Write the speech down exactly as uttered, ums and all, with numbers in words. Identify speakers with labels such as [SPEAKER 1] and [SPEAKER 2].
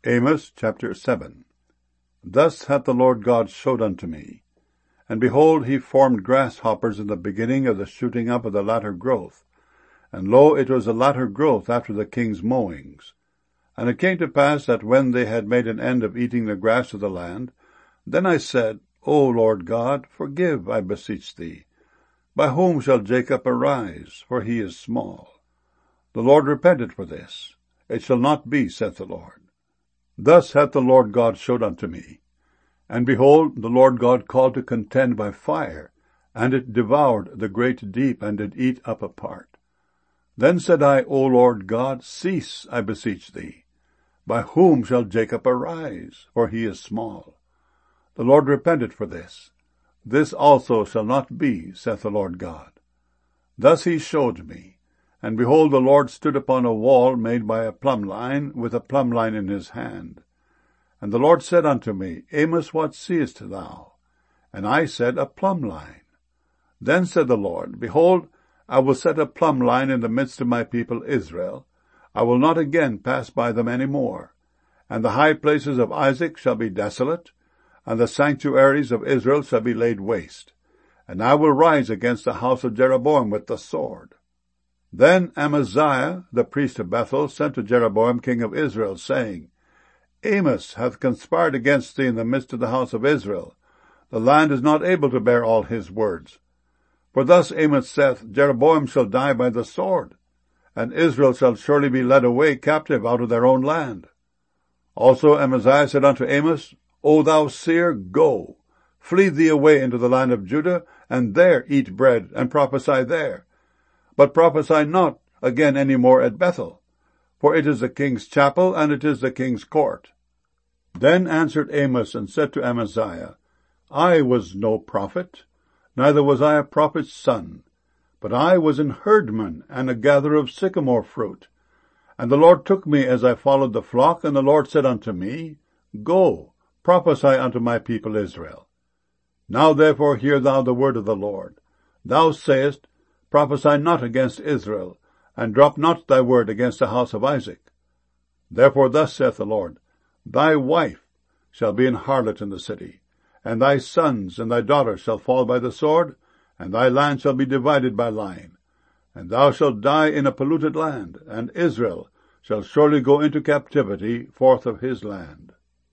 [SPEAKER 1] Amos chapter seven. Thus hath the Lord God showed unto me. And behold, he formed grasshoppers in the beginning of the shooting up of the latter growth. And lo, it was the latter growth after the king's mowings. And it came to pass that when they had made an end of eating the grass of the land, then I said, O Lord God, forgive, I beseech thee. By whom shall Jacob arise? For he is small. The Lord repented for this. It shall not be, saith the Lord. Thus hath the Lord God showed unto me. And behold, the Lord God called to contend by fire, and it devoured the great deep, and did eat up a part. Then said I, O Lord God, cease, I beseech thee. By whom shall Jacob arise? For he is small. The Lord repented for this. This also shall not be, saith the Lord God. Thus he showed me. And behold, the Lord stood upon a wall made by a plumb line, with a plumb line in his hand. And the Lord said unto me, Amos, what seest thou? And I said, A plumb line. Then said the Lord, Behold, I will set a plumb line in the midst of my people Israel. I will not again pass by them any more. And the high places of Isaac shall be desolate, and the sanctuaries of Israel shall be laid waste. And I will rise against the house of Jeroboam with the sword. Then Amaziah, the priest of Bethel, sent to Jeroboam king of Israel, saying, Amos hath conspired against thee in the midst of the house of Israel. The land is not able to bear all his words. For thus Amos saith, Jeroboam shall die by the sword, and Israel shall surely be led away captive out of their own land. Also Amaziah said unto Amos, O thou seer, go, flee thee away into the land of Judah, and there eat bread, and prophesy there. But prophesy not again any more at Bethel, for it is the king's chapel, and it is the king's court. Then answered Amos, and said to Amaziah, I was no prophet, neither was I a prophet's son, but I was an herdman, and a gatherer of sycamore fruit. And the Lord took me as I followed the flock, and the Lord said unto me, Go, prophesy unto my people Israel. Now therefore hear thou the word of the Lord. Thou sayest, Prophesy not against Israel, and drop not thy word against the house of Isaac. Therefore thus saith the Lord, Thy wife shall be an harlot in the city, and thy sons and thy daughters shall fall by the sword, and thy land shall be divided by lying. And thou shalt die in a polluted land, and Israel shall surely go into captivity forth of his land.